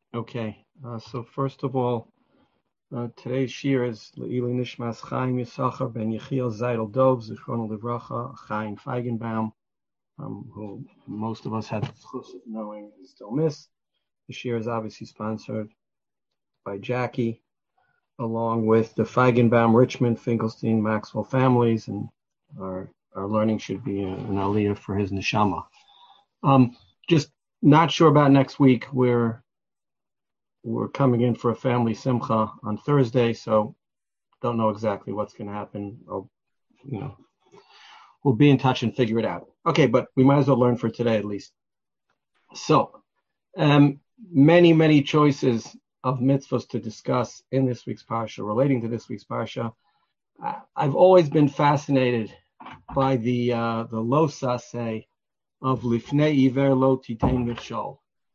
Okay, so first of all, today's shir is Le'ili Nishmas Chaim Yisachar ben Yechiel Zaydel Dov Zichrono Livracha Chaim Feigenbaum, who most of us had the chus of knowing is still missed. The shir is obviously sponsored by Jackie, along with the Feigenbaum, Richmond, Finkelstein, Maxwell families, and our learning should be an aliyah for his neshama. Just not sure about next week. We're coming in for a family simcha on Thursday, so don't know exactly what's going to happen. We'll be in touch and figure it out. Okay, but we might as well learn for today at least. So, many choices of mitzvahs to discuss in this week's parsha, relating to this week's parsha. I've always been fascinated by the lo saseh of lifnei iver lo titein michol.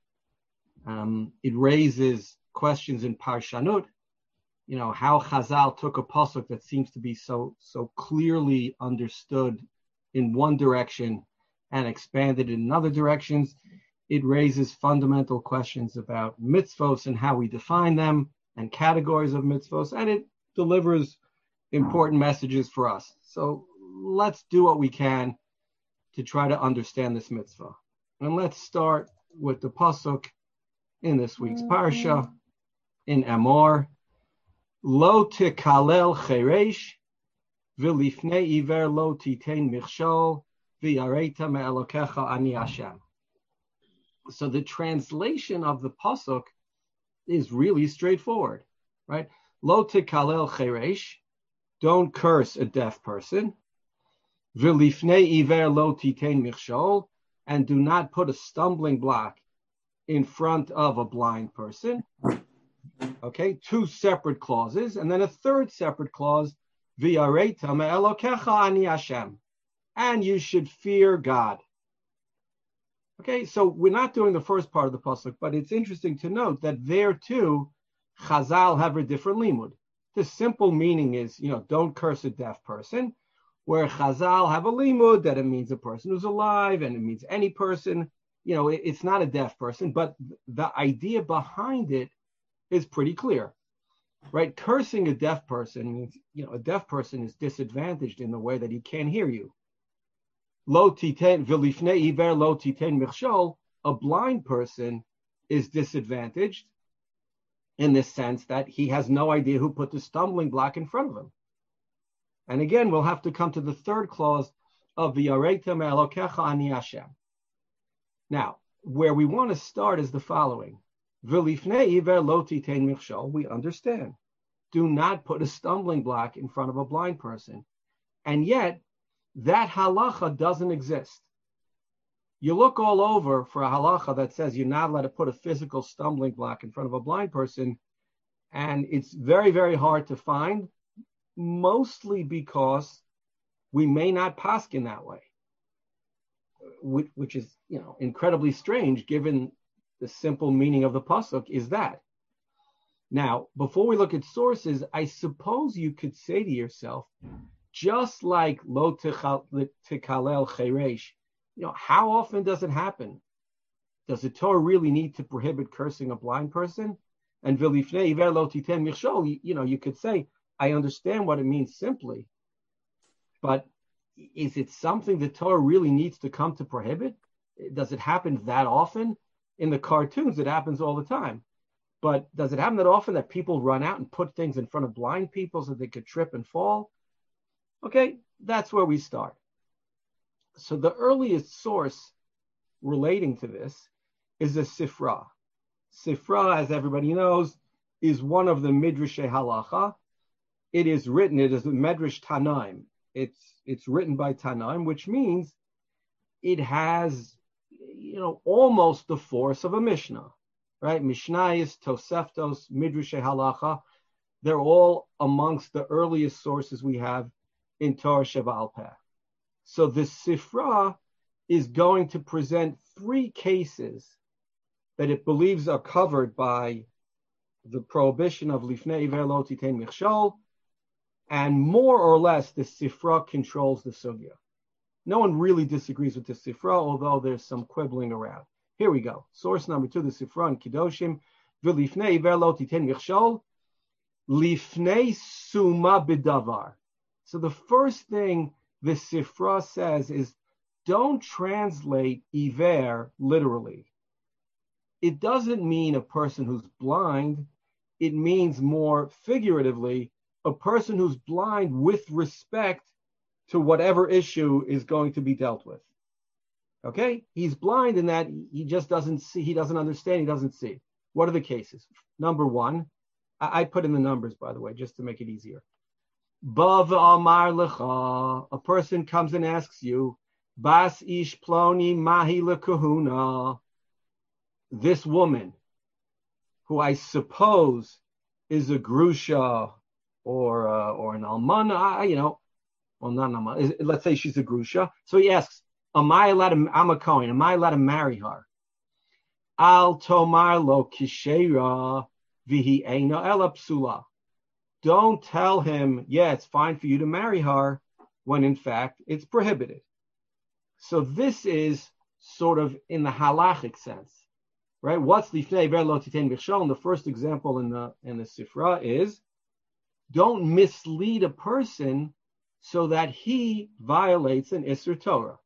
It raises questions in Parshanut, how Chazal took a pasuk that seems to be so clearly understood in one direction and expanded in other directions. It raises fundamental questions about mitzvos and how we define them and categories of mitzvos, and it delivers important messages for us. So let's do what we can to try to understand this mitzvah. And let's start with the pasuk in this week's parsha, in Amor, Lo tikalel cheresh, v'lifnei iver lo titein michshol, v'yareta me'elokecha ani Hashem. So the translation of the pasuk is really straightforward, right? Lo tikalel cheresh, don't curse a deaf person. V'lifnei iver lo titein michshol, and do not put a stumbling block in front of a blind person. Okay, two separate clauses, and then a third separate clause, V'yareta me'elokecha ani Hashem, and you should fear God. Okay, so we're not doing the first part of the pasuk, but it's interesting to note that there too, Chazal have a different limud. The simple meaning is, don't curse a deaf person, where Chazal have a limud that it means a person who's alive, and it means any person. It's not a deaf person, but the idea behind it is pretty clear, right? Cursing a deaf person means, a deaf person is disadvantaged in the way that he can't hear you. Lo titen v'lifnei iver lo titen michshol, a blind person is disadvantaged in this sense that he has no idea who put the stumbling block in front of him. And again, we'll have to come to the third clause of v'yareta me'elokecha ani Hashem. Now, where we want to start is the following. V'lifnei iver lo titein michshol, we understand. Do not put a stumbling block in front of a blind person. And yet, that halacha doesn't exist. You look all over for a halacha that says you're not allowed to put a physical stumbling block in front of a blind person, and it's very, very hard to find, mostly because we may not paskin that way. Which is, incredibly strange given the simple meaning of the pasuk is that. Now, before we look at sources, I suppose you could say to yourself, just like lo tikalel cheresh, how often does it happen? Does the Torah really need to prohibit cursing a blind person? And v'lifnei iver lo titen michshol, you could say, I understand what it means simply, but is it something the Torah really needs to come to prohibit? Does it happen that often? In the cartoons, it happens all the time. But does it happen that often that people run out and put things in front of blind people so they could trip and fall? Okay, that's where we start. So the earliest source relating to this is a Sifra. Sifra, as everybody knows, is one of the Midrashei Halacha. It is a Medrash Tanaim. It's written by Tanaim, which means it has, almost the force of a Mishnah, right? Mishnayos, Toseftos, Midrashei Halacha, they're all amongst the earliest sources we have in Torah Sheba'al Peh. So the Sifra is going to present three cases that it believes are covered by the prohibition of Lifnei Iver Lo Titein Michshol, and more or less the Sifra controls the sugya. No one really disagrees with the Sifra, although there's some quibbling around. Here we go. Source number 2, the Sifra in Kedoshim, V'lifnei iver lo titen michshol, lifnei suma b'davar. So the first thing the Sifra says is, don't translate iver literally. It doesn't mean a person who's blind. It means more figuratively, a person who's blind with respect to whatever issue is going to be dealt with. Okay? He's blind in that he just doesn't see, he doesn't understand, he doesn't see. What are the cases? Number one, I put in the numbers, by the way, just to make it easier. Ba v'amar lecha, a person comes and asks you, Bas ish ploni mahi lekahuna, this woman, who I suppose is a grusha or an almana, well, not an almana. Let's say she's a grusha. So he asks, I'm a Kohen, am I allowed to marry her? Al tomar lo kishera vihi eina ela psula. Don't tell him, yeah, it's fine for you to marry her, when in fact it's prohibited. So this is sort of in the halachic sense, right? What's lifnei iver lo titen michshol? The first example in the Sifra is, don't mislead a person so that he violates an Isser Torah.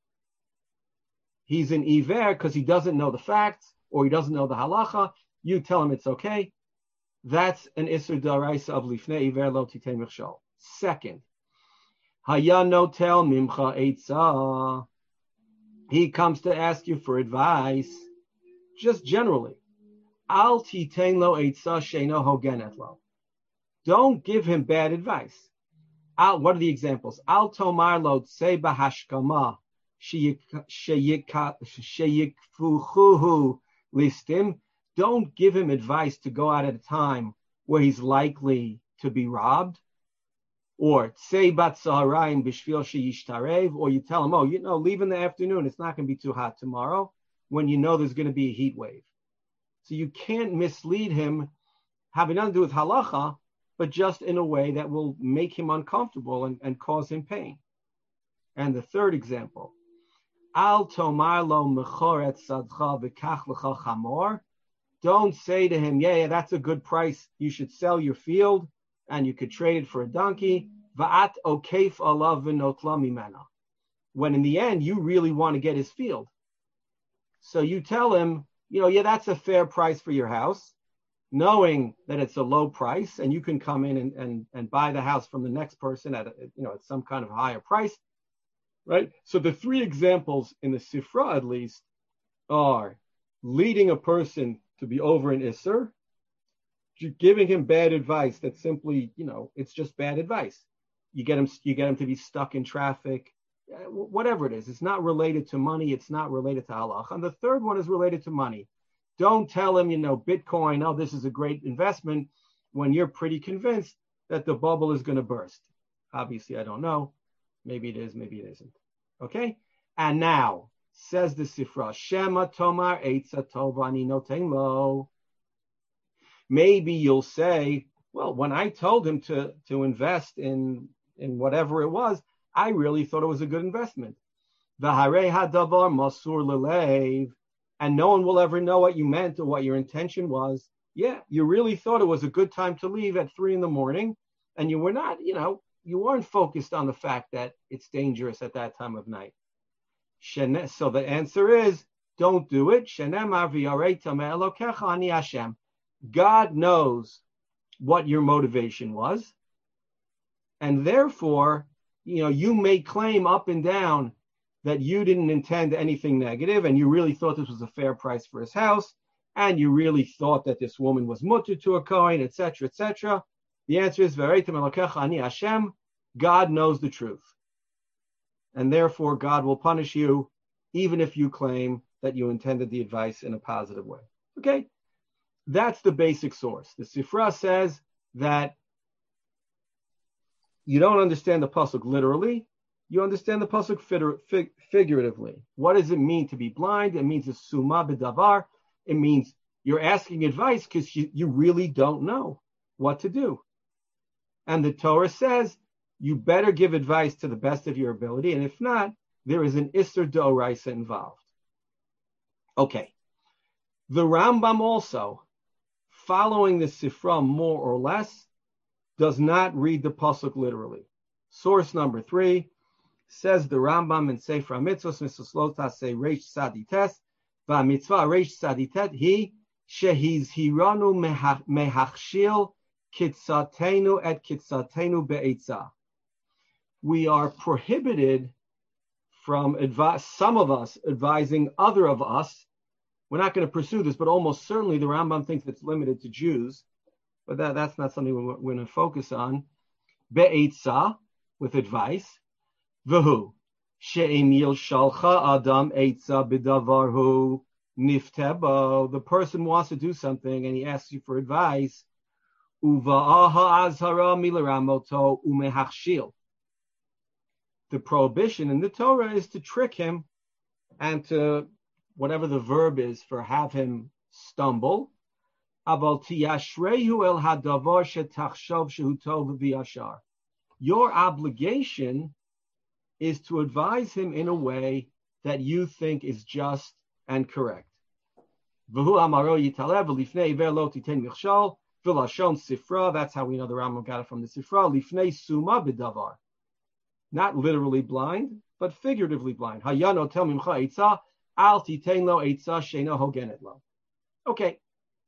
He's an iver because he doesn't know the facts or he doesn't know the halacha. You tell him it's okay. That's an Isser Daraisa of lifnei iver lo titen michshol. Second, haya notel mimcha eitzah. He comes to ask you for advice, just generally. Al titen lo eitzah sheino hogenet lo. Don't give him bad advice. What are the examples? Al tomar lo tsei bahashkama sheyikfuchuhu listim. Don't give him advice to go out at a time where he's likely to be robbed. Or tsei bat saharayim bishvil sheyishtarev. Or you tell him, leave in the afternoon. It's not going to be too hot tomorrow, when you know there's going to be a heat wave. So you can't mislead him, having nothing to do with halacha, but just in a way that will make him uncomfortable and cause him pain. And the third example, Al tomar lo mechoret sadcha v'kach lecha chamor. Don't say to him, yeah, that's a good price. You should sell your field and you could trade it for a donkey. Va'at okeif alav v'notla mimena. When in the end, you really want to get his field. So you tell him, yeah, that's a fair price for your house, knowing that it's a low price and you can come in and buy the house from the next person at some kind of higher price, right? So the three examples in the Sifra, at least, are leading a person to be over an Isser, giving him bad advice that simply, it's just bad advice. You get him to be stuck in traffic, whatever it is. It's not related to money. It's not related to halach. And the third one is related to money. Don't tell him, Bitcoin, this is a great investment, when you're pretty convinced that the bubble is going to burst. Obviously, I don't know. Maybe it is, maybe it isn't. Okay? And now, says the Sifra, Shema tomar eitza tova ani noten lo. Maybe you'll say, well, when I told him to invest in whatever it was, I really thought it was a good investment. V'harei hadavar masur lelev. And no one will ever know what you meant or what your intention was. Yeah, you really thought it was a good time to leave at 3 a.m, and you were not, you weren't focused on the fact that it's dangerous at that time of night. So the answer is, don't do it. God knows what your motivation was. And therefore, you may claim up and down that you didn't intend anything negative, and you really thought this was a fair price for his house, and you really thought that this woman was mutter to a Kohen, etc., etc. The answer is, V'areitem Elokecha ani Hashem, God knows the truth. And therefore, God will punish you, even if you claim that you intended the advice in a positive way. Okay? That's the basic source. The Sifra says that you don't understand the pasuk literally, you understand the pasuk figuratively. What does it mean to be blind? It means a suma b'davar. It means you're asking advice because you really don't know what to do. And the Torah says you better give advice to the best of your ability, and if not, there is an Isser D'Oraisa involved. Okay. The Rambam also following the Sifra more or less does not read the pasuk literally. Source number 3 says the Rambam in Sefer HaMitzvos, Mitzvot say Reish Sadites, VaMitzvah Reish Saditet he shehizhiranu mehachshil kitzatenu et kitzatenu be'etzah. We are prohibited from some of us advising other of us. We're not going to pursue this, but almost certainly the Rambam thinks it's limited to Jews, but that's not something we're going to focus on. Be'etzah, with advice. V'hu she'emil shalcha adam etzah b'davarhu niftebo. The person wants to do something and he asks you for advice. Uva'aha azhara milaramoto umehachshil. The prohibition in the Torah is to trick him and to, whatever the verb is, for have him stumble. Aval tiyashrehu el hadavar shetachshov shehu tov v'yashar. Your obligation is to advise him in a way that you think is just and correct. V'hu amaro yitalev v'lifnei iver lo titen michshol v'lashon sifra. That's how we know the Rambam got it from the Sifra. Lifnei suma b'davar. Not literally blind, but figuratively blind. Hayano tel mimcha eitzah al titen lo eitzah she'eno hogenet lo. Okay.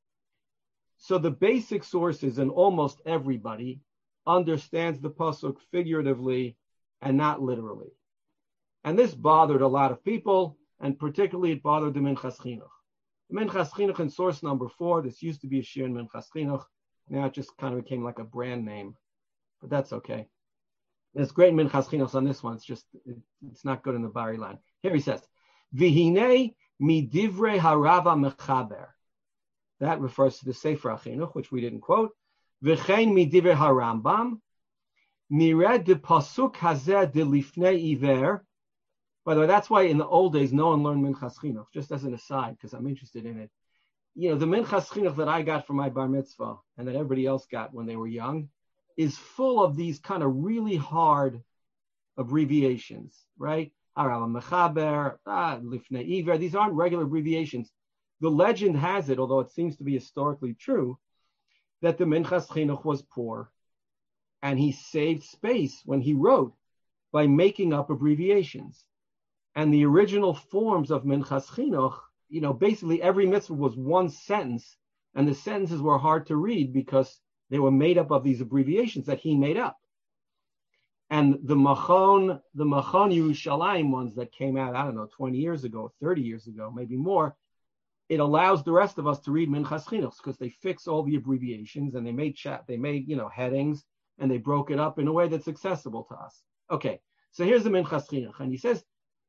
So the basic sources, and almost everybody understands the pasuk figuratively and not literally. And this bothered a lot of people, and particularly it bothered the Minchas Chinuch. The Minchas Chinuch in source number 4, this used to be a shir in Minchas Chinuch, now it just kind of became like a brand name, but that's okay. There's great Minchas Chinuch on this one, it's not good in the Bari line. Here he says, V'hinei midivrei harava mechaber. That refers to the Sefer HaChinuch, which we didn't quote. V'chein midivrei harambam. Nired de pasuk hazeh de lifnei iver. By the way, that's why in the old days no one learned Minchas Chinuch, just as an aside, because I'm interested in it. You know, the Minchas Chinuch that I got for my bar mitzvah and that everybody else got when they were young is full of these kind of really hard abbreviations, right? Harava mechaber, lifnei iver. These aren't regular abbreviations. The legend has it, although it seems to be historically true, that the Minchas Chinuch was poor. And he saved space when he wrote by making up abbreviations. And the original forms of Minchas Chinuch, you know, basically every mitzvah was one sentence, and the sentences were hard to read because they were made up of these abbreviations that he made up. And the Machon Yerushalayim ones that came out, I don't know, 20 years ago, 30 years ago, maybe more, it allows the rest of us to read Minchas Chinuch because they fix all the abbreviations and they made headings, and they broke it up in a way that's accessible to us. Okay, so here's the Minchas Chinuch, and he says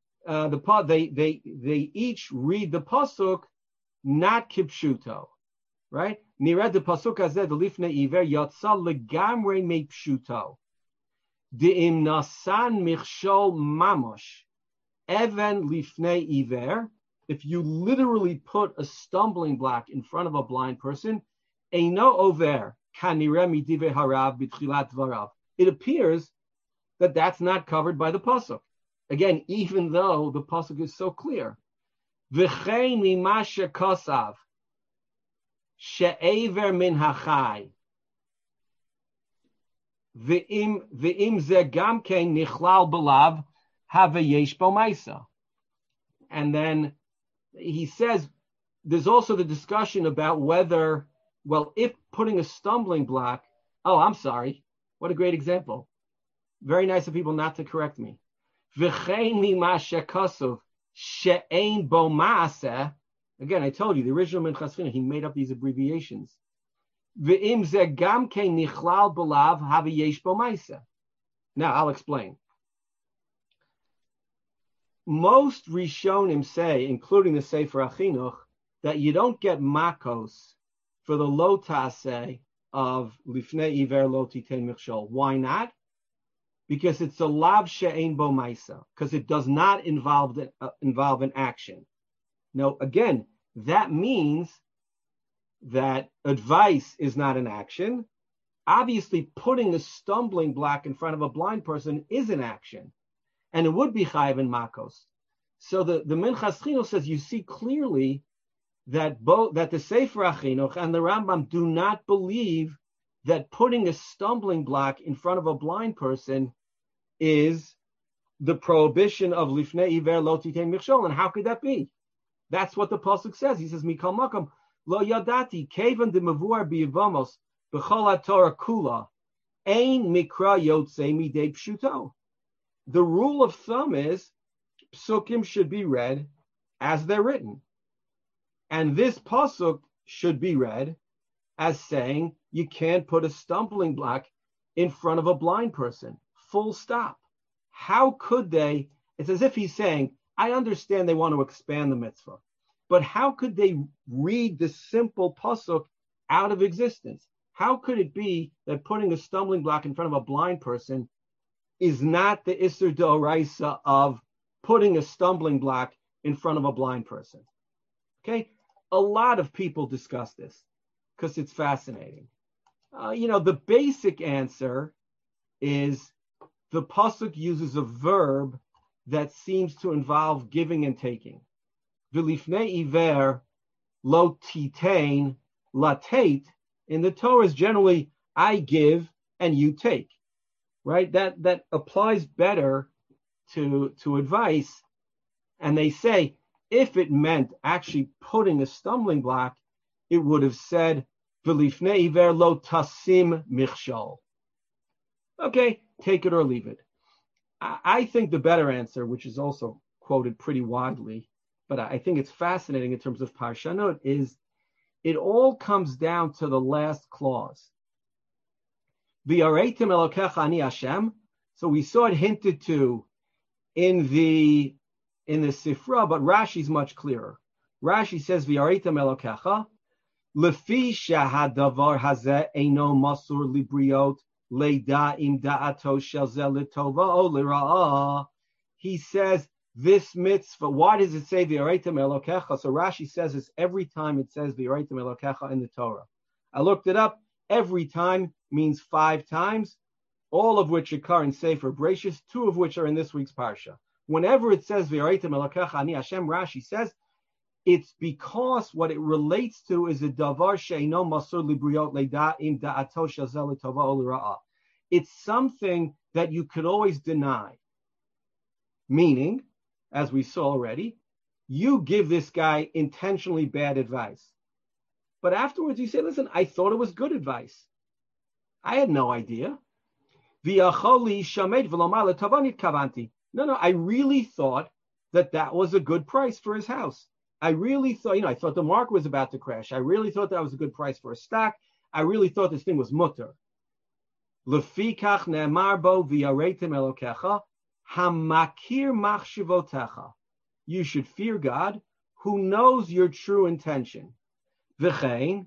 they each read the pasuk not kipshuto, right? Nired the pasuk hazeh delifnei iver yatsa legamrei meipshuto deim nasan michshol mamosh even lifnei iver. If you literally put a stumbling block in front of a blind person, eino over. It appears that that's not covered by the pasuk. Again, even though the pasuk is so clear. V'chein mimashe kosav she'ever min hachai v'im ze gam kein nichlal belav have yesh bo ma'isa. And then he says there's also the discussion about whether, well, if putting a stumbling block, I'm sorry, what a great example. Very nice of people not to correct me. Again, I told you, the original Minchas Chinuch, he made up these abbreviations. Now, I'll explain. Most Rishonim say, including the Sefer HaChinuch, that you don't get makos for the lo taseh of lifnei iver lo titen michshol. Why not? Because it's a lav she'ein bo ma'isa, because it does not involve an action. Now, again, that means that advice is not an action. Obviously, putting a stumbling block in front of a blind person is an action, and it would be chayiv and makos. So the Minchas Chinuch says you see clearly that the Sefer HaChinuch and the Rambam do not believe that putting a stumbling block in front of a blind person is the prohibition of lifnei iver lo titein michshol. And how could that be? That's what the pasuk says. He says, "Mikol makom lo yadati kevan de mavuar biyavamos b'chol haTorah kula ein mikra yotzei midei pshuto." The rule of thumb is psukim should be read as they're written, and this pasuk should be read as saying you can't put a stumbling block in front of a blind person. Full stop. How could they? It's as if he's saying, I understand they want to expand the mitzvah, but how could they read the simple pasuk out of existence? How could it be that putting a stumbling block in front of a blind person is not the Isser D'Oraisa of putting a stumbling block in front of a blind person? Okay? A lot of people discuss this because it's fascinating. The basic answer is the pasuk uses a verb that seems to involve giving and taking. V'lifnei iver lo titein latate. In the Torah is generally I give and you take, right? That applies better to advice. And they say if it meant actually putting a stumbling block, it would have said v'lifnei iver lo tasim michshol. Okay, take it or leave it. I think the better answer, which is also quoted pretty widely, but I think it's fascinating in terms of Parshanot, is it all comes down to the last clause. V'yareitim elokecha ani Hashem. So we saw it hinted to in the Sifra, but Rashi's much clearer. Rashi says V'yareitim elokecha lefi shahadavar hazeh eino masur libriot. He says this mitzvah. Why does it say v'yareitem elokecha? So Rashi says this every time it says v'yareitem elokecha in the Torah. I looked it up. Every time means 5 times, all of which occur in Sefer Bereshis, 2 of which are in this week's parsha. Whenever it says v'yareitem elokecha ani Hashem, Rashi says it's because what it relates to is a davar she'eino masur libriot leida im da'ato shazel l'tova o l'ra'ah. It's something that you could always deny. Meaning, as we saw already, you give this guy intentionally bad advice. But afterwards you say, listen, I thought it was good advice. I had no idea. No, I really thought that was a good price for his house. I really thought, I thought the market was about to crash. I really thought that was a good price for a stock. I really thought this thing was mutter. Lefikach ne'emar bo v'yareitem elokecha hamakir machshivotecha. You should fear God, who knows your true intention. V'chein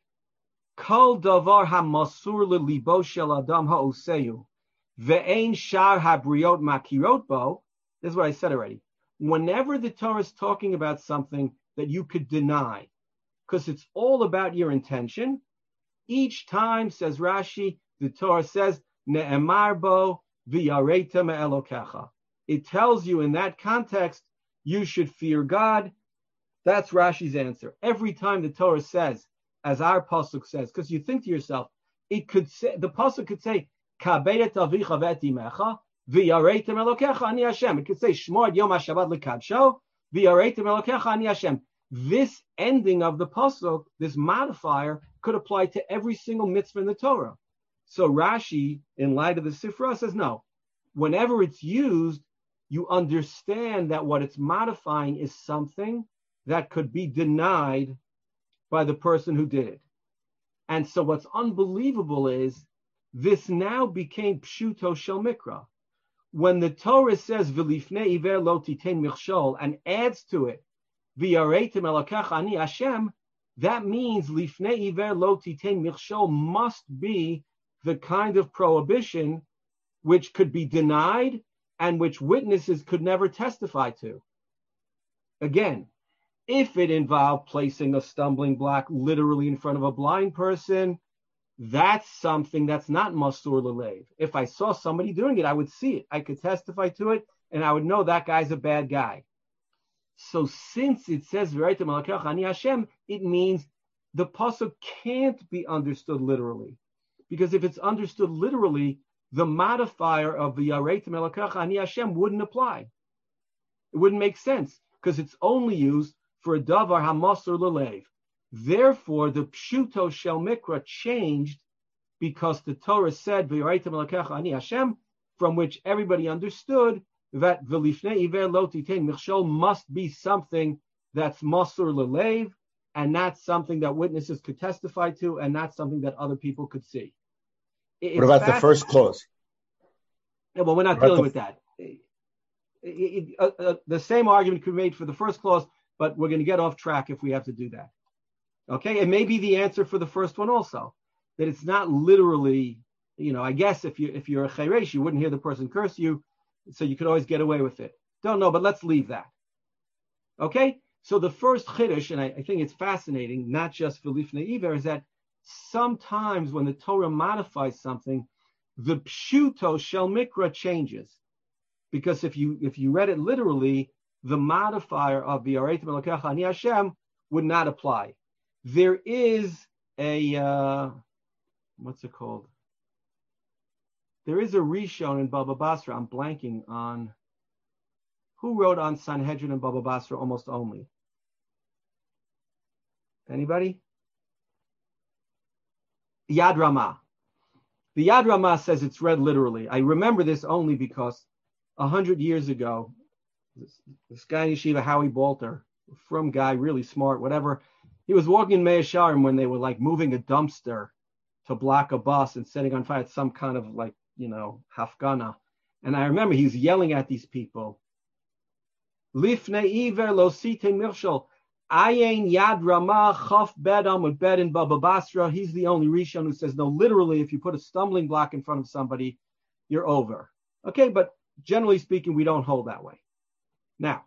kol davar hamasur lelibo shel adam ha'oseyu ve'ein shar habriot makirot bo. This is what I said already. Whenever the Torah is talking about something that you could deny, because it's all about your intention, each time, says Rashi, the Torah says, Ne'emar bo v'yareitem elokecha. It tells you in that context, you should fear God. That's Rashi's answer. Every time the Torah says, as our pasuk says, because you think to yourself, it could say, the pasuk could say, Kabedet avicha ve'etimecha, v'yareitem elokecha ani Hashem. It could say, Shmor et yom HaShabbat l'kadsho, v'yareitem elokecha ani Hashem. This ending of the pasuk, this modifier, could apply to every single mitzvah in the Torah. So Rashi, in light of the Sifra, says no. Whenever it's used, you understand that what it's modifying is something that could be denied by the person who did it. And so what's unbelievable is this now became pshuto shel mikra. When the Torah says v'lifnei iver lo titein michshol and adds to it v'yareitem elokecha ani Hashem, that means lifnei iver lo titein michshol must be the kind of prohibition which could be denied and which witnesses could never testify to. Again, if it involved placing a stumbling block literally in front of a blind person, that's something that's not masur l'leiv. If I saw somebody doing it, I would see it. I could testify to it, and I would know that guy's a bad guy. So since it says V'raitem Elokecha Ani Hashem, it means the pasuk can't be understood literally, because if it's understood literally, the modifier of V'raitem Elokecha Ani Hashem wouldn't apply. It wouldn't make sense because it's only used for a davar hamasur lelev. Therefore, the pshuto shel mikra changed because the Torah said V'raitem Elokecha Ani Hashem, from which everybody understood that v'lifnei iver lo titein michshol must be something that's masur lelev, and not something that witnesses could testify to, and not something that other people could see. What about the first clause? Yeah, well, we're not dealing with that. The same argument could be made for the first clause, but we're going to get off track if we have to do that. Okay, it may be the answer for the first one also, that it's not literally, I guess if you're a chayresh, you wouldn't hear the person curse you, so you could always get away with it. Don't know, but let's leave that. Okay, so the first chiddush, and I think it's fascinating, not just for lifnei iver, is that sometimes when the Torah modifies something, the pshuto shel mikra changes. Because if you read it literally, the modifier of V'raitem Elokecha Ani Hashem would not apply. There is a what's it called? There is a Rishon in Baba Basra. I'm blanking on who wrote on Sanhedrin and Baba Basra almost only. Anybody? Yad Ramah. The Yad Ramah says it's read literally. I remember this only because 100 years ago, this guy in Yeshiva, Howie Balter, from guy, really smart, whatever, he was walking in Mea Shearim when they were like moving a dumpster to block a bus and setting on fire some kind of like, hafgana. And I remember he was yelling at these people, Lifnei iver lo sitein mirshol, ayin Yad Ramah chaf bedam with bed in Baba Basra. He's the only Rishon who says, no, literally, if you put a stumbling block in front of somebody, you're over. Okay, but generally speaking, we don't hold that way. Now,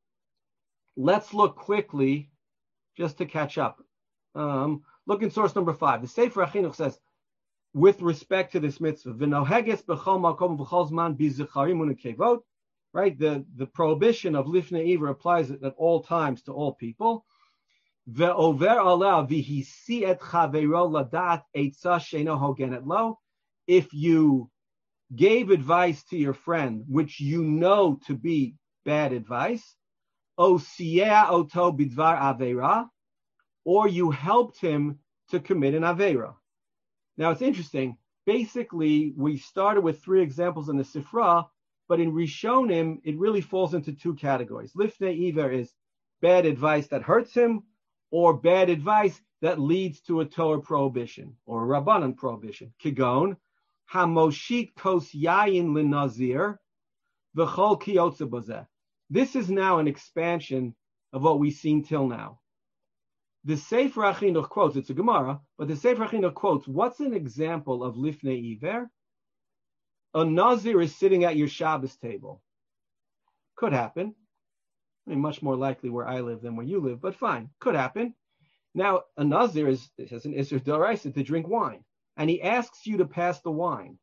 let's look quickly, just to catch up. Look in source number 5. The Sefer HaChinuch says, with respect to this mitzvah, v'noheges b'chol makom v'chol zman b'zicharim u'nekevot, right? The prohibition of lifnei iver applies at all times to all people. Ve'over alav v'hisi et chaveiro ladat eitzah sheino hogenet lo. If you gave advice to your friend, which you know to be bad advice, o siea oto bidvar aveira, or you helped him to commit an aveira. Now it's interesting. Basically, we started with 3 examples in the Sifra, but in Rishonim, it really falls into 2 categories. Lifnei iver is bad advice that hurts him, or bad advice that leads to a Torah prohibition, or a Rabbanan prohibition. Kigon, hamoshit kos yayin linazir, v'chol kiyotze bozeh. This is now an expansion of what we've seen till now. The Sefer HaChinuch quotes, it's a Gemara, but the Sefer HaChinuch quotes, what's an example of lifnei iver? A Nazir is sitting at your Shabbos table. Could happen. I mean, much more likely where I live than where you live, but fine, could happen. Now, a Nazir has an Isser D'Oraisa to drink wine, and he asks you to pass the wine.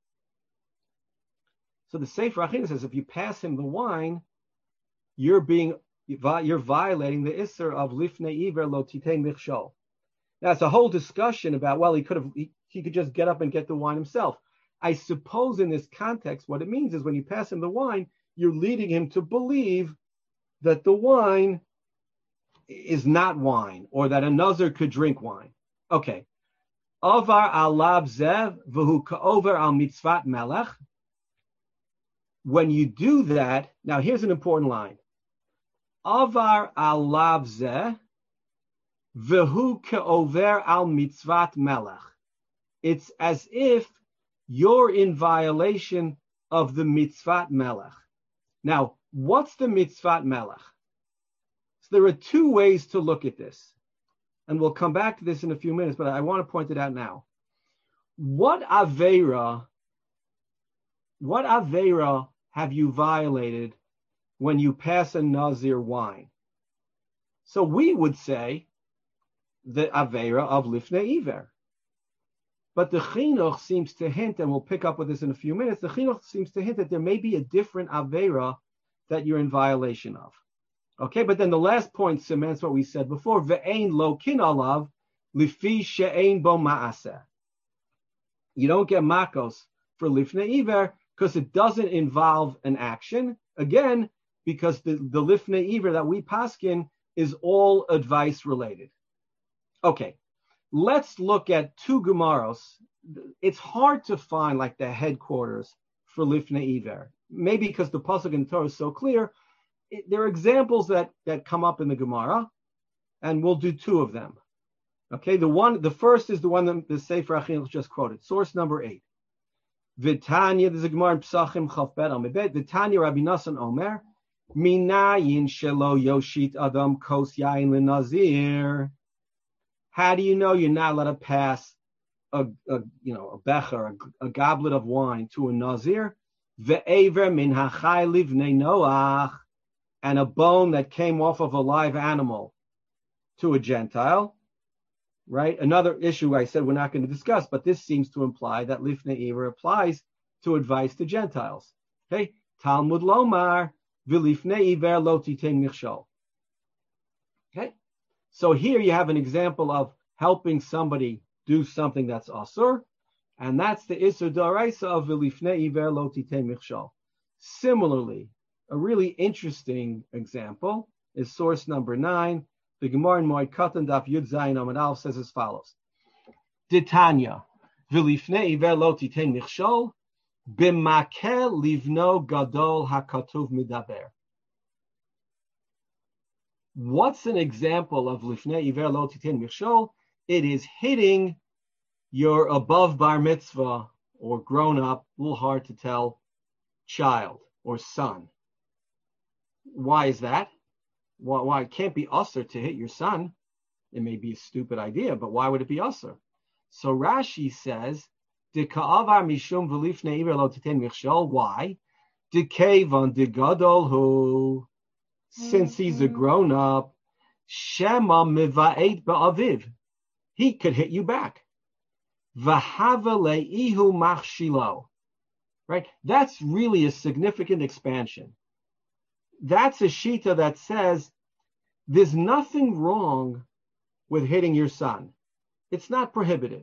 So the Sefer HaChinuch says, if you pass him the wine, you're violating the Isser of Lifnei Iver Lo Titein Michshol. Now, it's a whole discussion about, well, he could just get up and get the wine himself. I suppose in this context, what it means is when you pass him the wine, you're leading him to believe that the wine is not wine, or that a Nazir could drink wine. Okay. Avar alav zev v'hu ka'over al mitzvat melech. When you do that, now here's an important line. Avar alav zeh v'hu ka'over al mitzvat melech. It's as if you're in violation of the mitzvat melech. Now, what's the mitzvat melech? So there are 2 ways to look at this. And we'll come back to this in a few minutes, but I want to point it out now. What aveira have you violated when you pass a Nazir wine? So we would say the aveira of lifnei iver. But the Chinuch seems to hint, and we'll pick up with this in a few minutes, the Chinuch seems to hint that there may be a different aveira that you're in violation of. Okay, but then the last point cements what we said before. Ve'ein lo kin alav lifi she'ein bo ma'aseh. You don't get makos for lifnei iver because it doesn't involve an action. Again, because the lifnei iver that we paskin is all advice related. Okay, let's look at two Gemaros. It's hard to find like the headquarters for lifnei iver. Maybe because the pasuk in the Torah is so clear. There are examples that come up in the Gemara, and we'll do two of them. Okay, the first is the one that the Sefer HaChinuch just quoted, source number 8. V'tanya, there's a Gemara in Pesachim Chaf Bet Amibet. V'tanya Rabbi Nassan Omer, Minayin shelo yoshit adam kos yain lenazir. How do you know you're not allowed to pass a becher, a goblet of wine to a nazir? Ve'ever min hachai livnei Noach, and a bone that came off of a live animal to a Gentile, right? Another issue I said we're not going to discuss, but this seems to imply that lifnei iver applies to advice to Gentiles. Okay, Talmud Lomar v'lifnei iver lo titein michshol. Okay, so here you have an example of helping somebody do something that's asur, and that's the isur d'oraisa of v'lifnei iver lo titein michshol. Similarly, a really interesting example is source number 9. The Gemara in Moed Katan Daf Yud Zayin Amud Aleph says as follows: Ditanya v'lifnei iver lo titein michshol b'makel livno gadol hakatuv midaber. What's an example of lifnei iver lo titein michshol? It is hitting your above bar mitzvah or grown up, a little hard to tell, child or son. Why is that? Why it can't be usher to hit your son? It may be a stupid idea, but why would it be usher? So Rashi says, "De ka'avar mishum v'lifnei iver lo titein michshol." Why? De kevan de gadol hu. Since he's a grown up, shema miva'et ba'aviv. He could hit you back. V'hava le'ihu machshilo. Right? That's really a significant expansion. That's a shita that says there's nothing wrong with hitting your son. It's not prohibited.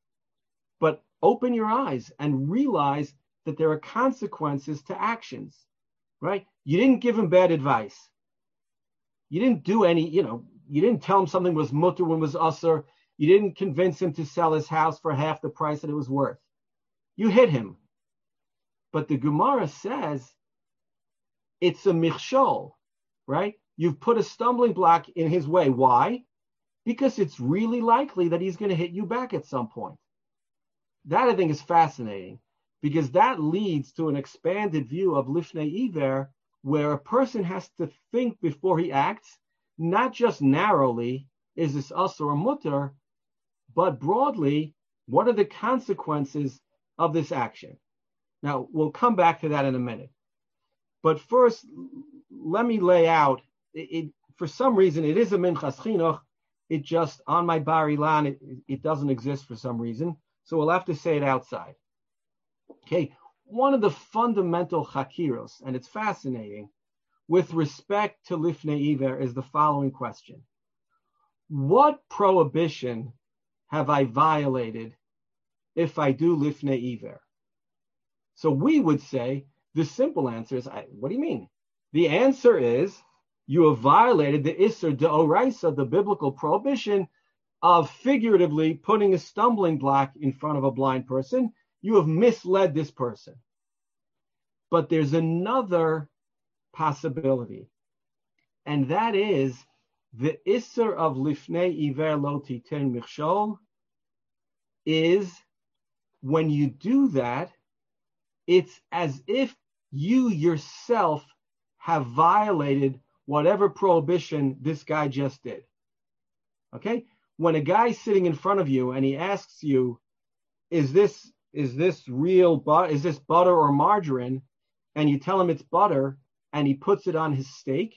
But open your eyes and realize that there are consequences to actions, right? You didn't give him bad advice. You didn't do any, you didn't tell him something was mutter when it was usur. You didn't convince him to sell his house for half the price that it was worth. You hit him. But the Gemara says, it's a michshol, right? You've put a stumbling block in his way. Why? Because it's really likely that he's going to hit you back at some point. That, I think, is fascinating because that leads to an expanded view of lifnei iver, where a person has to think before he acts, not just narrowly, is this us or a mutter, but broadly, what are the consequences of this action? Now, we'll come back to that in a minute. But first, let me lay out, for some reason, it is a minchas chinuch. It just, on my bar ilan, it doesn't exist for some reason. So we'll have to say it outside. Okay, one of the fundamental chakiros, and it's fascinating, with respect to lifnei iver is the following question. What prohibition have I violated if I do lifnei iver? So we would say, the simple answer is, what do you mean? The answer is, you have violated the Isser D'Oraisa, the biblical prohibition of figuratively putting a stumbling block in front of a blind person. You have misled this person. But there's another possibility, and that is the Isser of Lifnei Iver Lo Titein Michshol is when you do that, it's as if you yourself have violated whatever prohibition this guy just did. Okay? When a guy's sitting in front of you and he asks you, is this real butter? Is this butter or margarine? And you tell him it's butter and he puts it on his steak.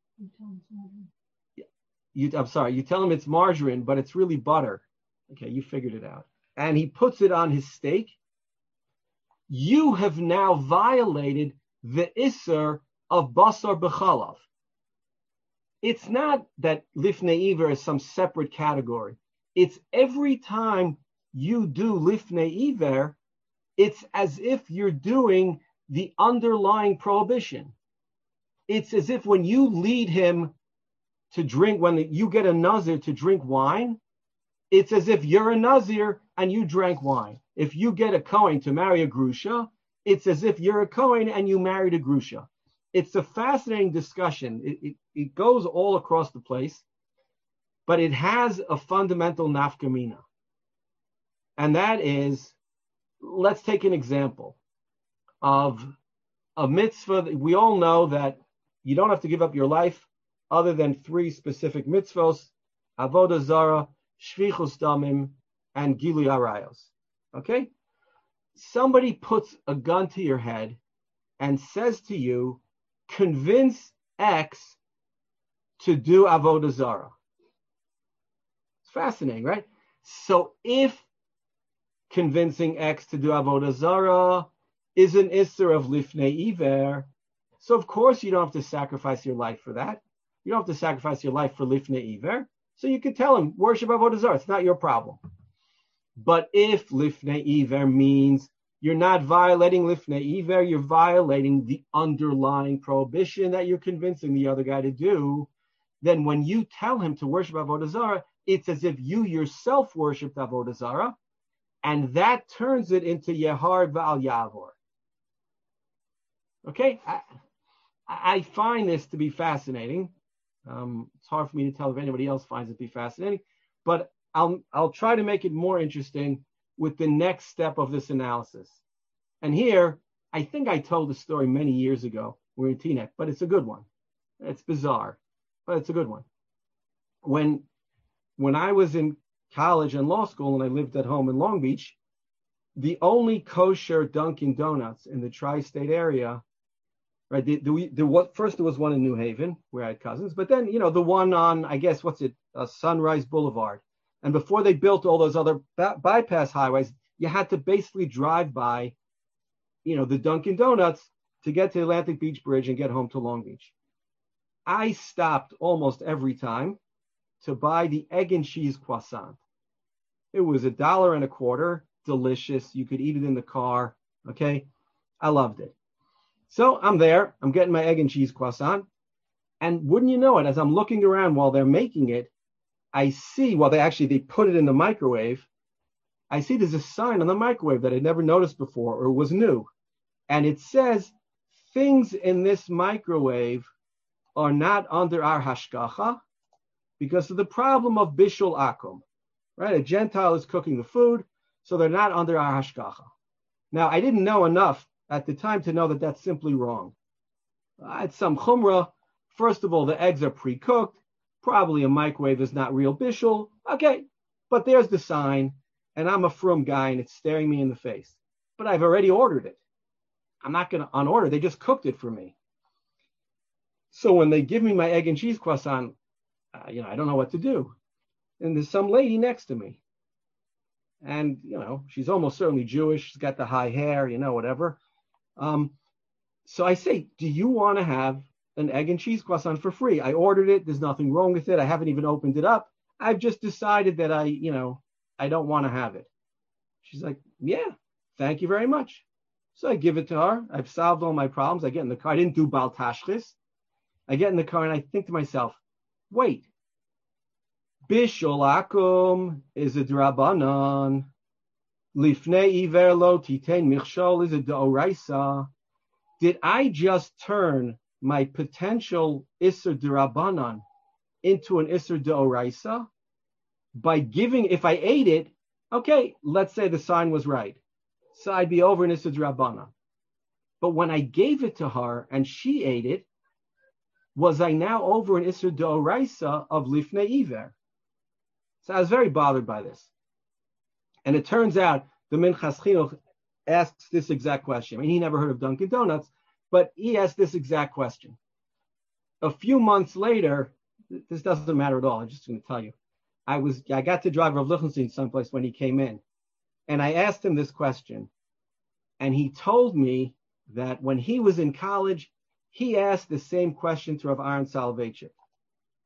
You tell him it's margarine, but it's really butter. Okay, you figured it out. And he puts it on his steak. You have now violated the Isser of Basar B'chalav. it's not that lifnei iver is some separate category. It's every time you do lifnei iver, it's as if you're doing the underlying prohibition. It's as if when you lead him to drink, when you get a nazir to drink wine, it's as if you're a nazir and you drank wine. If you get a Kohen to marry a grusha, it's as if you're a Kohen and you married a grusha. It's a fascinating discussion. It goes all across the place, but it has a fundamental nafkamina. And that is, let's take an example of a mitzvah. We all know that you don't have to give up your life other than 3 specific mitzvos: avodah zara, shvichus damim, and gilui arayos. Okay? Somebody puts a gun to your head and says to you, convince X to do avodah zara. It's fascinating, right? So if convincing X to do avodah zara is an isser of lifnei iver, so of course you don't have to sacrifice your life for that. You don't have to sacrifice your life for lifnei iver. So you could tell him, worship avodah zara. It's not your problem. But if lifnei iver means you're not violating lifnei iver, you're violating the underlying prohibition that you're convincing the other guy to do, then when you tell him to worship avodah zara, it's as if you yourself worshipped avodah zara, and that turns it into yehar v'al yavor. Okay, I find this to be fascinating. It's hard for me to tell if anybody else finds it to be fascinating, but I'll try to make it more interesting with the next step of this analysis. And here, I think I told the story many years ago. We're in Teaneck, but it's a good one. It's bizarre, but it's a good one. When I was in college and law school and I lived at home in Long Beach, the only kosher Dunkin' Donuts in the tri-state area, right? First there was one in New Haven where I had cousins, but then, the one on, I guess, Sunrise Boulevard. And before they built all those other bypass highways, you had to basically drive by, the Dunkin' Donuts to get to the Atlantic Beach Bridge and get home to Long Beach. I stopped almost every time to buy the egg and cheese croissant. It was $1.25, delicious. You could eat it in the car. Okay. I loved it. So I'm there, I'm getting my egg and cheese croissant. And wouldn't you know it, as I'm looking around while they're making it, I see, they put it in the microwave. I see there's a sign on the microwave that I'd never noticed before or was new. And it says, things in this microwave are not under our hashgacha because of the problem of bishul akum, right? A Gentile is cooking the food, so they're not under our hashgacha. Now, I didn't know enough at the time to know that that's simply wrong. It's some chumrah. First of all, the eggs are pre-cooked. Probably a microwave is not real bishul. Okay, but there's the sign, and I'm a frum guy, and it's staring me in the face. But I've already ordered it. I'm not going to unorder. They just cooked it for me. So when they give me my egg and cheese croissant, I don't know what to do. And there's some lady next to me. And, she's almost certainly Jewish. She's got the high hair, whatever. So I say, do you want to have an egg and cheese croissant for free? I ordered it. There's nothing wrong with it. I haven't even opened it up. I've just decided that I don't want to have it. She's like, yeah, thank you very much. So I give it to her. I've solved all my problems. I get in the car. I didn't do bal tashchis. I get in the car and I think to myself, wait, bishul akum is a drabanan. Lifnei iver lo titein michshol is a d'oraisa. Did I just turn my potential Isser D'Rabbanan into an Isser D'Oraisa by giving, if I ate it, okay, let's say the sign was right. So I'd be over an Isser D'Rabbanan. But when I gave it to her and she ate it, was I now over an Isser D'Oraisa of Lifnei Iver? So I was very bothered by this. And it turns out the Minchas Chinuch asks this exact question. I mean, he never heard of Dunkin' Donuts, but he asked this exact question. A few months later, this doesn't matter at all. I'm just going to tell you. I got to drive Rav Lichtenstein someplace when he came in. And I asked him this question. And he told me that when he was in college, he asked the same question to Rav Aaron Soloveitchik.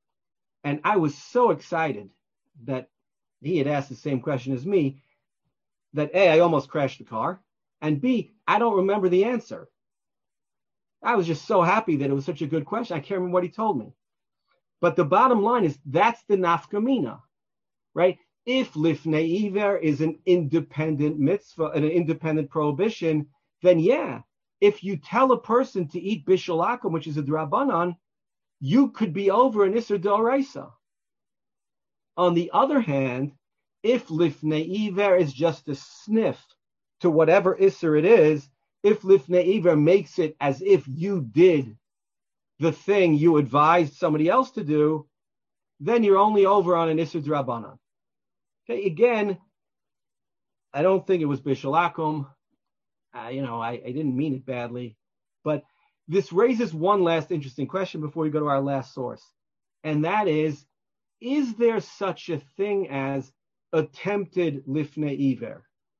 And I was so excited that he had asked the same question as me, that A, I almost crashed the car, and B, I don't remember the answer. I was just so happy that it was such a good question. I can't remember what he told me. But the bottom line is that's the nafkamina, right? If lifnei iver is an independent mitzvah, an independent prohibition, then yeah, if you tell a person to eat bishul akum, which is a drabanan, you could be over an isser d'oraisa. On the other hand, if lifnei iver is just a sniff to whatever isser it is, if lifnei iver makes it as if you did the thing you advised somebody else to do, then you're only over on an isser d'rabanan. Okay, again, I don't think it was bishul akum. I didn't mean it badly, but this raises one last interesting question before we go to our last source, and that is there such a thing as attempted lifnei iver?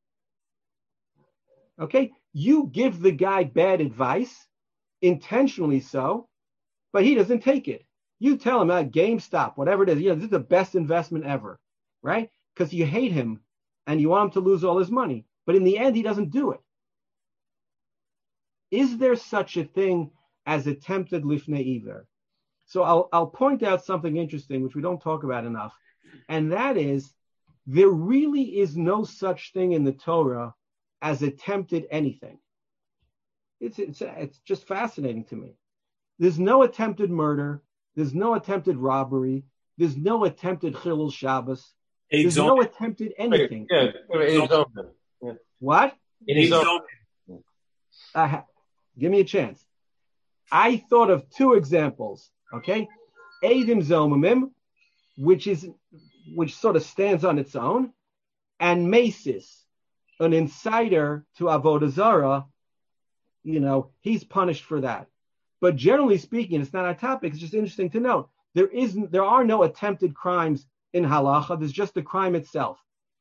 Okay, you give the guy bad advice, intentionally so, but he doesn't take it. You tell him at GameStop, whatever it is, this is the best investment ever, right? Because you hate him and you want him to lose all his money. But in the end, he doesn't do it. Is there such a thing as attempted lifnei iver? So I'll point out something interesting, which we don't talk about enough, and that is there really is no such thing in the Torah as attempted anything. It's just fascinating to me. There's no attempted murder. There's no attempted robbery. There's no attempted chilul Shabbos. There's no attempted anything. What? Give me a chance. I thought of two examples. Okay, Eidim Zomimim, which sort of stands on its own, and Mesis, an insider to Avodah Zarah. He's punished for that. But generally speaking, it's not our topic. It's just interesting to note there are no attempted crimes in halacha. There's just the crime itself.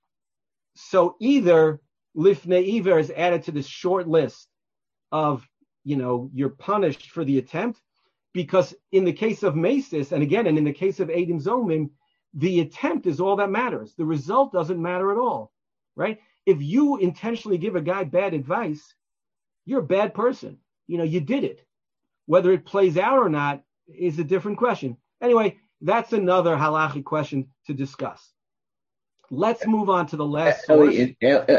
So either lifnei iver is added to this short list of you're punished for the attempt, because in the case of mesis, and in the case of Eidim Zomim, the attempt is all that matters. The result doesn't matter at all, right? If you intentionally give a guy bad advice, you're a bad person. You did it. Whether it plays out or not is a different question. Anyway, that's another halachic question to discuss. Let's move on to the last source. In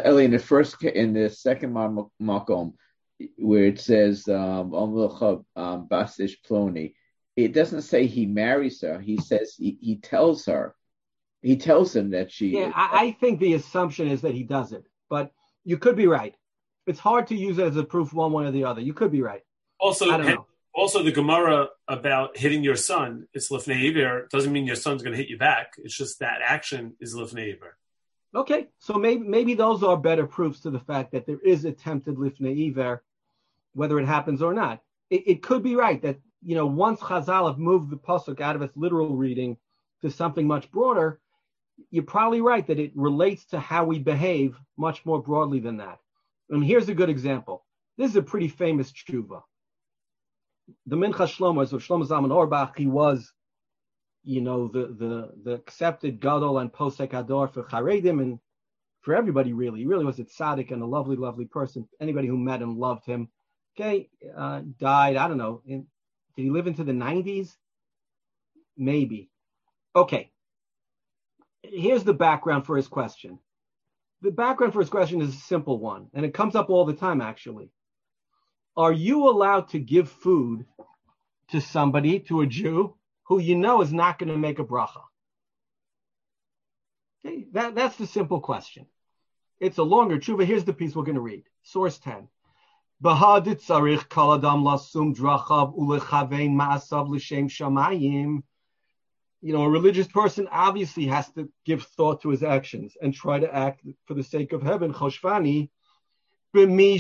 the second makom, where it says basish ploni, it doesn't say he marries her. He says he tells her. He tells him that she. Yeah, I think the assumption is that he does it, but you could be right. It's hard to use it as a proof one way or the other. You could be right. Also, the Gemara about hitting your son, it's lifnei iver, doesn't mean your son's going to hit you back. It's just that action is lifnei iver. Okay, so maybe those are better proofs to the fact that there is attempted lifnei iver, whether it happens or not. It could be right that, once Chazal have moved the pasuk out of its literal reading to something much broader, you're probably right that it relates to how we behave much more broadly than that. And here's a good example. This is a pretty famous tshuva. The Minchas Shlomo, so Shlomo Zalman Auerbach, he was, the accepted gadol and posek hador for Charedim and for everybody really. He really was a tzaddik and a lovely, lovely person. Anybody who met him loved him. Okay, died, I don't know, did he live into the 90s? Maybe. Okay, here's the background for his question. The background for his question is a simple one, and it comes up all the time, actually. Are you allowed to give food to somebody, to a Jew, who is not going to make a bracha? Okay, that's the simple question. It's a longer tshuva. Here's the piece we're going to read. Source 10. A religious person obviously has to give thought to his actions and try to act for the sake of heaven. Choshvani. Okay,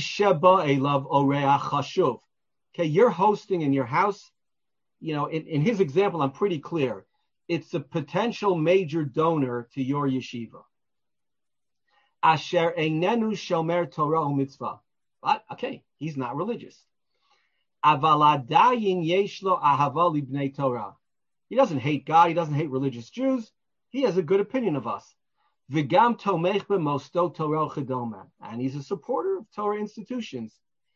you're hosting in your house. In his example, I'm pretty clear. It's a potential major donor to your yeshiva. Asher einenu shomer Torah u'mitzvah. But, okay, he's not religious. Aval adayin yesh lo ahava libnei Torah. He doesn't hate God. He doesn't hate religious Jews. He has a good opinion of us. V'gam tomech b'mosto Torah chedoma. And he's a supporter of Torah institutions.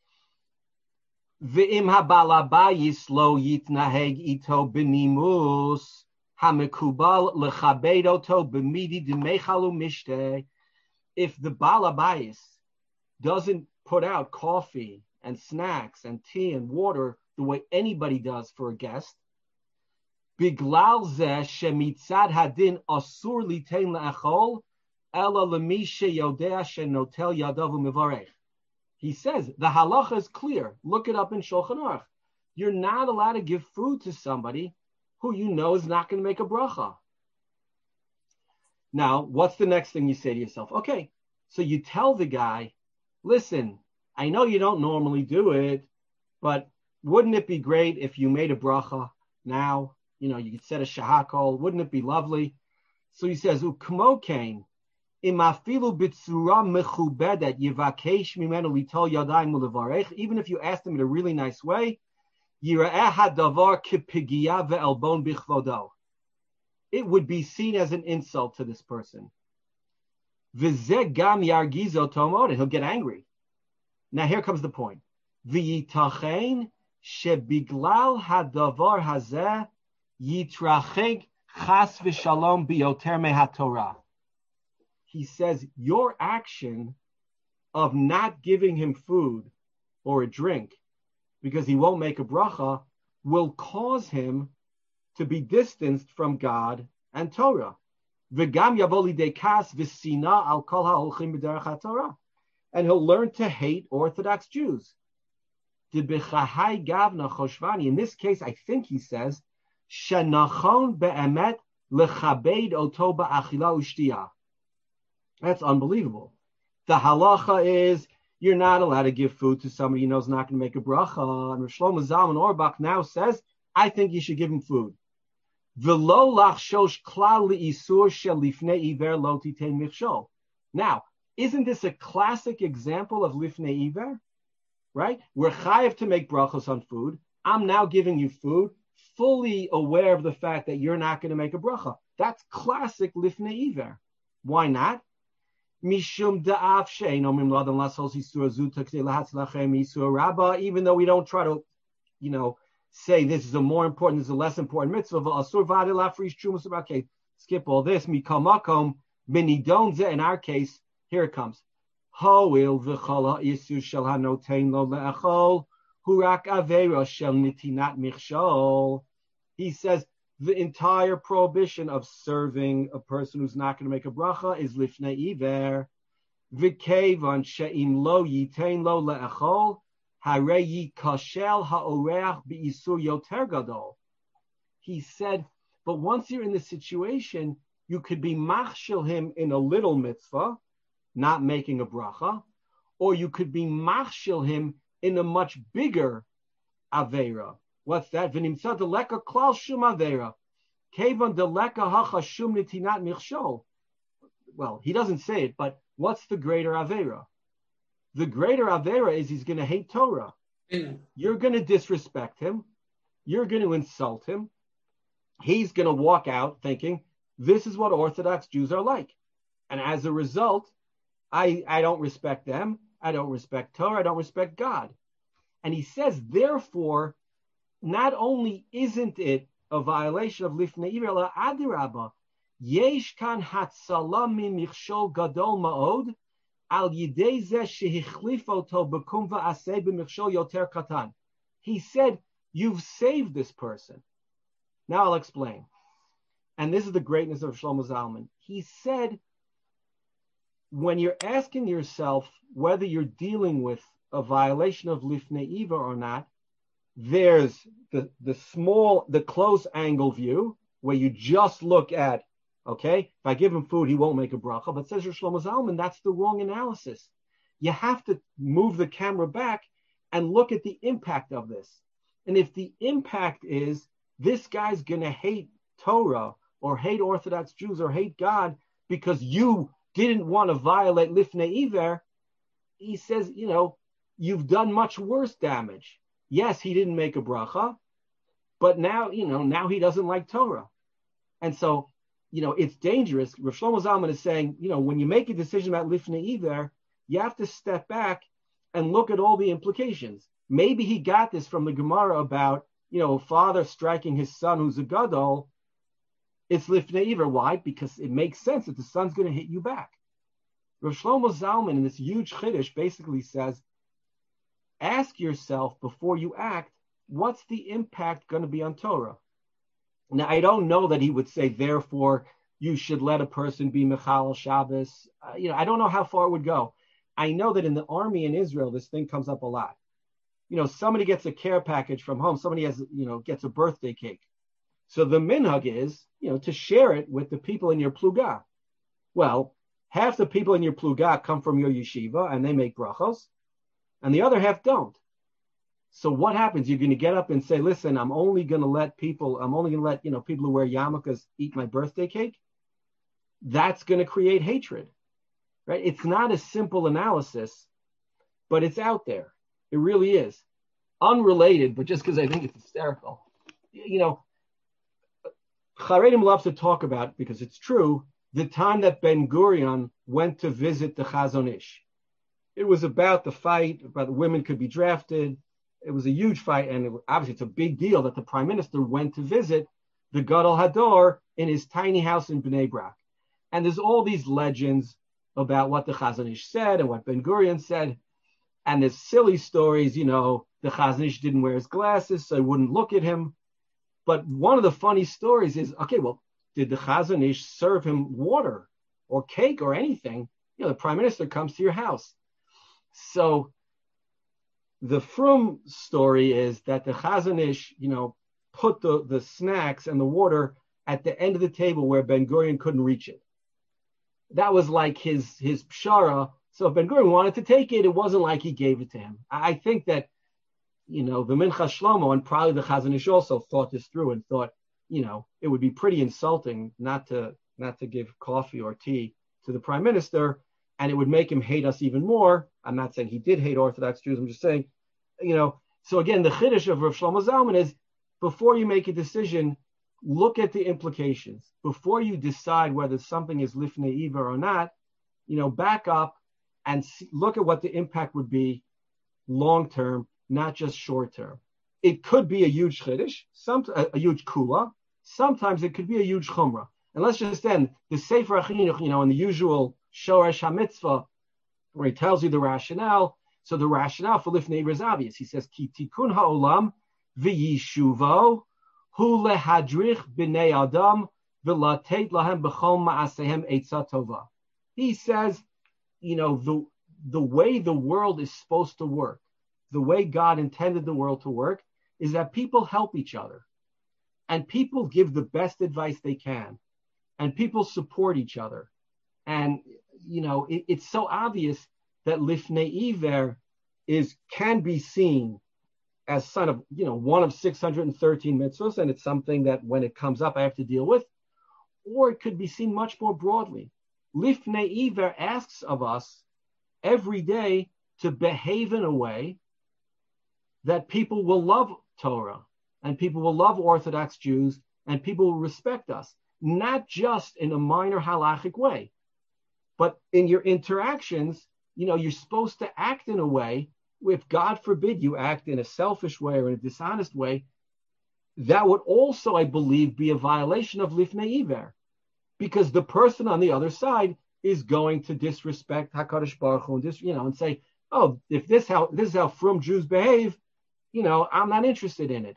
V'im ha'balabayis lo yitnaheg ito b'nimus hamekubal lechabed oto b'midi d'mechalu mishteh. If the balabayis doesn't put out coffee and snacks and tea and water the way anybody does for a guest, biglal zeh shemitzad hadin asur litein le'achol ela lemi sheyodea shenotel yadav u'mevarech. He says the halacha is clear. Look it up in Shulchan Aruch. You're not allowed to give food to somebody who you know is not going to make a bracha. Now, what's the next thing you say to yourself? Okay, so you tell the guy, listen, I know you don't normally do it, but wouldn't it be great if you made a bracha now? You know, you could set a shahakol. Wouldn't it be lovely? So he says, Ukmokain, imafilu bitsura mechubedet yivakesh mimenu litol yadayim ulevarech. Even if you asked him in a really nice way, yira'eh hadavar kipigia ve'elbon bichvodo. It would be seen as an insult to this person. V'zeh gam yargizo tomod. He'll get angry. Now here comes the point. V'yitachein shebiglal hadavar hazeh yitracheg chas v'shalom bioter mehatorah. He says your action of not giving him food or a drink because he won't make a bracha will cause him to be distanced from God and Torah. V'gam yavoli dekas v'sina al kol ha'olchim b'derech haTorah. And he'll learn to hate Orthodox Jews. In this case, I think he says, Shenachon be'emet lechabed oto ba'achila u'shtiyah. That's unbelievable. The halacha is you're not allowed to give food to somebody you know is not going to make a bracha. And Rav Shlomo Zalman Auerbach now says, I think you should give him food. V'lo lachshosh klal li'isur shel lifnei iver lo titein michshol. Now, isn't this a classic example of lifnei iver? Right? We're chayav to make brachos on food. I'm now giving you food, fully aware of the fact that you're not going to make a bracha. That's classic lifnei iver. Why not? Mishum da'af she'eino mimladan lasos isur zuta k'dei lahatzlachem isur rabba. Even though we don't try to, say this is a more important, this is a less important mitzvah. V'asur v'adei lafrish trumas. Okay, skip all this. Mikal makom benidon ze. In our case, here it comes. Ho'il v'chala isur shel hanotein lo le'achol hurak avera shel nitinat michshol. He says the entire prohibition of serving a person who's not going to make a bracha is lifnei iver. V'kevan she'im lo yitein lo le'achol harei yikashel ha'oreach be'isur yoter gadol. He said, but once you're in the situation, you could be machshel him in a little mitzvah, not making a bracha, or you could be machshel him in a much bigger avera. What's that? V'nimtza deleka klal shum avera. Kevan deleka hacha shum nitinat michshol. Well, he doesn't say it, but what's the greater avera? The greater avera is he's going to hate Torah. You're going to disrespect him. You're going to insult him. He's going to walk out thinking, this is what Orthodox Jews are like. And as a result, I don't respect them. I don't respect Torah. I don't respect God. And he says, therefore, not only isn't it a violation of lifnei iver, la adirabba, yesh kan hatzala michshol gadol ma'od al yidei zeh shehichlif oto bekum va'aseh b'michshol yoter katan. He said, you've saved this person. Now I'll explain. And this is the greatness of Shlomo Zalman. He said, when you're asking yourself whether you're dealing with a violation of lifnei iver or not, there's the close angle view where you just look at, okay, if I give him food, he won't make a bracha. But says Shlomo Zalman, that's the wrong analysis. You have to move the camera back and look at the impact of this. And if the impact is this guy's going to hate Torah or hate Orthodox Jews or hate God because you didn't want to violate lifnei iver, he says, you've done much worse damage. Yes, he didn't make a bracha, But now, now he doesn't like Torah. And so, it's dangerous. Rav Shlomo Zalman is saying, when you make a decision about Lifnei Iver, you have to step back and look at all the implications. Maybe he got this from the Gemara about, a father striking his son who's a gadol. It's Lifnei Iver. Why? Because it makes sense that the son's going to hit you back. Rav Shlomo Zalman in this huge chiddush basically says, ask yourself before you act, what's the impact going to be on Torah? Now, I don't know that he would say, therefore, you should let a person be Mechal Shabbos. I don't know how far it would go. I know that in the army in Israel, this thing comes up a lot. Somebody gets a care package from home. Somebody gets a birthday cake. So the minhag is, to share it with the people in your pluga. Well, half the people in your pluga come from your yeshiva and they make brachos, and the other half don't. So what happens? You're going to get up and say, listen, I'm only going to let people who wear yarmulkes eat my birthday cake. That's going to create hatred, right? It's not a simple analysis, but it's out there. It really is. Unrelated, but just because I think it's hysterical. Charedim loves to talk about, because it's true, the time that Ben Gurion went to visit the Chazon Ish. It was about the fight, about the women could be drafted. It was a huge fight, and obviously it's a big deal that the prime minister went to visit the Gadol Hador in his tiny house in Bnei Brak. And there's all these legends about what the Chazon Ish said and what Ben Gurion said. And there's silly stories, the Chazon Ish didn't wear his glasses, so he wouldn't look at him. But one of the funny stories is, okay, well, did the Chazon Ish serve him water or cake or anything? The prime minister comes to your house. So the Frum story is that the Chazon Ish, put the snacks and the water at the end of the table where Ben Gurion couldn't reach it. That was like his pshara. So if Ben Gurion wanted to take it, it wasn't like he gave it to him. I think that, the Minchas Shlomo and probably the Chazon Ish also thought this through and thought, it would be pretty insulting not to give coffee or tea to the prime minister, and it would make him hate us even more. I'm not saying he did hate Orthodox Jews. I'm just saying, so again, the chiddush of Rav Shlomo Zalman is, before you make a decision, look at the implications. Before you decide whether something is Lifnei Iver or not, back up and look at what the impact would be long-term, not just short-term. It could be a huge chiddush, a huge kula. Sometimes it could be a huge chumrah. And let's just end the Sefer HaChinuch, in the usual Shoresh HaMitzvah, where he tells you the rationale. So the rationale for Lifnei Iver is obvious. He says, Ki tikun ha'olam v'yishuvo hu lehadrich b'nei adam v'latet lahem b'chol ma'asehem eitzah tova. He says, the way the world is supposed to work, the way God intended the world to work, is that people help each other. And people give the best advice they can. And people support each other. And, it's so obvious that Lifnei Iver can be seen as one of 613 mitzvahs, and it's something that when it comes up I have to deal with, or it could be seen much more broadly. Lifnei Iver asks of us every day to behave in a way that people will love Torah, and people will love Orthodox Jews, and people will respect us, not just in a minor halachic way, but in your interactions. You're supposed to act in a way, if God forbid you act in a selfish way or in a dishonest way, that would also, I believe, be a violation of Lifnei Iver, because the person on the other side is going to disrespect HaKadosh Baruch Hu and say, oh, if this is how Frum Jews behave, I'm not interested in it.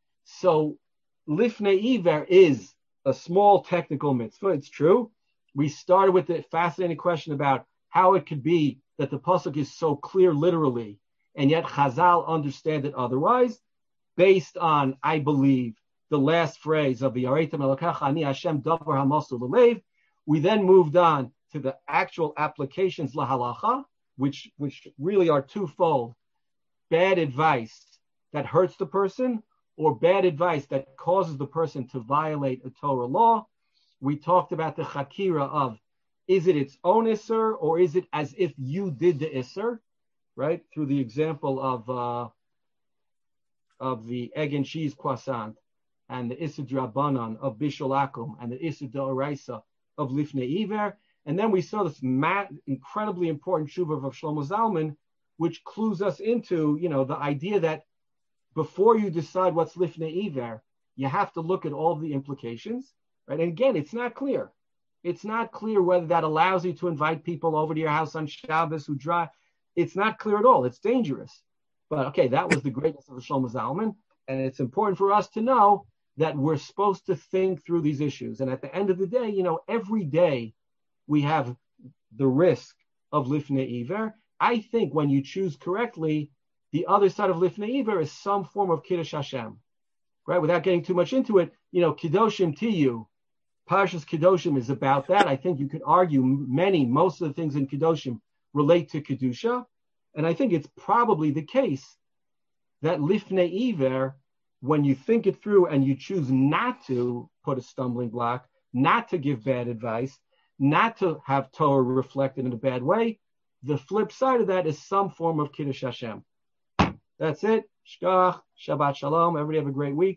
So Lifnei Iver is a small technical mitzvah. It's true. We started with the fascinating question about how it could be that the pasuk is so clear literally, and yet Chazal understand it otherwise, based on, I believe, the last phrase of the Yareitem Elokecha Ani Hashem Davar Hamasu L'Leiv. We then moved on to the actual applications lahalacha, which really are twofold: bad advice that hurts the person, or bad advice that causes the person to violate a Torah law. We talked about the chakira of, is it its own isser, or is it as if you did the isser, right? Through the example of the egg and cheese croissant. and the Issa Drabanan of Bishul Akum and the Issa D'Oraisa of Lifnei Iver. And then we saw this incredibly important tshuva of Shlomo Zalman, which clues us into, the idea that before you decide what's Lifnei Iver, you have to look at all the implications, right? And again, it's not clear. It's not clear whether that allows you to invite people over to your house on Shabbos who drive. It's not clear at all. It's dangerous. But okay, that was the greatness of the Shlomo Zalman. And it's important for us to know that we're supposed to think through these issues. And at the end of the day, every day we have the risk of Lifnei Iver. I think when you choose correctly, the other side of Lifnei Iver is some form of Kiddush Hashem, right? Without getting too much into it, Kiddoshim Tiyu, Parshas Kiddoshim is about that. I think you could argue most of the things in Kiddoshim relate to Kedusha. And I think it's probably the case that Lifnei Iver, when you think it through and you choose not to put a stumbling block, not to give bad advice, not to have Torah reflected in a bad way, the flip side of that is some form of Kiddush Hashem. That's it. Shkach, Shabbat Shalom. Everybody have a great week.